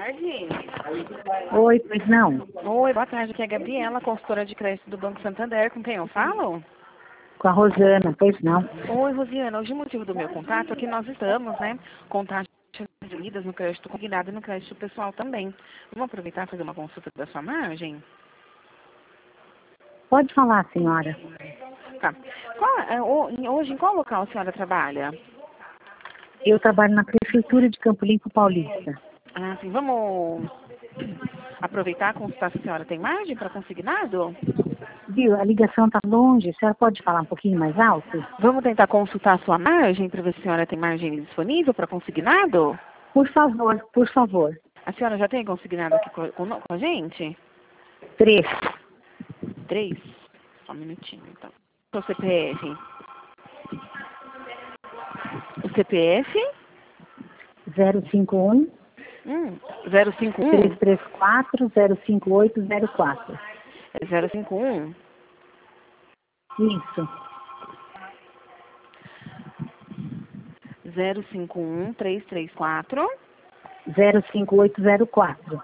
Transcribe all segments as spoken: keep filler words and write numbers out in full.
tarde. Oi, pois não? Oi, boa tarde. Aqui é a Gabriela, consultora de crédito do Banco Santander. Com quem eu falo? Com a Rosana, pois não? Oi, Rosiana. Hoje o motivo do meu contato é que nós estamos, né, com taxas reduzidas no crédito consignado e no crédito pessoal também. Vamos aproveitar e fazer uma consulta da sua margem? Pode falar, senhora. Tá. Qual, é, ho- hoje, em qual local a senhora trabalha? Eu trabalho na Prefeitura de Campo Limpo Paulista. Ah, sim. Vamos aproveitar e consultar se a senhora tem margem para consignado? Viu, a ligação está longe, a senhora pode falar um pouquinho mais alto? Vamos tentar consultar a sua margem para ver se a senhora tem margem disponível para consignado? Por favor, por favor. A senhora já tem consignado aqui com, com, com a gente? Três. Três? Só um minutinho, então. O C P F? O C P F? zero cinco um, Hum, zero cinco um? três três quatro, zero cinco oito zero quatro. É zero cinco um? Isso. zero cinco um, três três quatro. zero cinco oito zero quatro.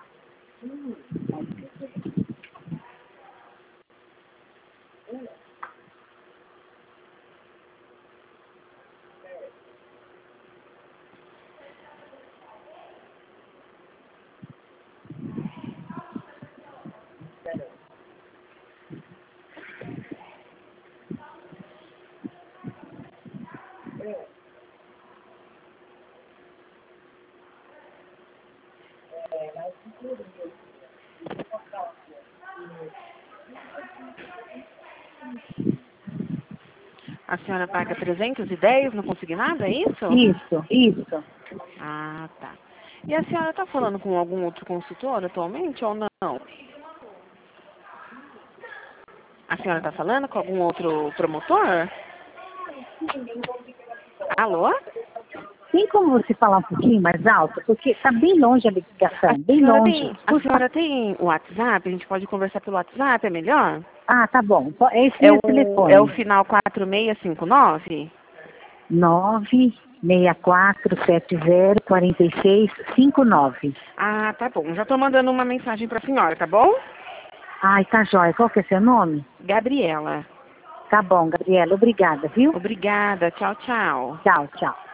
A senhora paga trezentos e dez no consignado, é isso? Isso, isso. Ah, tá. E a senhora está falando com algum outro consultor atualmente ou não? A senhora está falando com algum outro promotor? Alô? Tem como você falar um pouquinho mais alto? Porque está bem longe a ligação, A bem senhora longe. tem, a Por fa- senhora tem o WhatsApp? A gente pode conversar pelo WhatsApp, é melhor? Ah, tá bom. Po- Esse É é o o, é o telefone. final quatro seis cinco nove? nove seis quatro sete zero quatro seis cinco nove. Ah, tá bom. Já tô mandando uma mensagem pra senhora, tá bom? Ai, tá jóia. Qual que é seu nome? Gabriela. Tá bom, Gabriela. Obrigada, viu? Obrigada. Tchau, tchau. Tchau, tchau.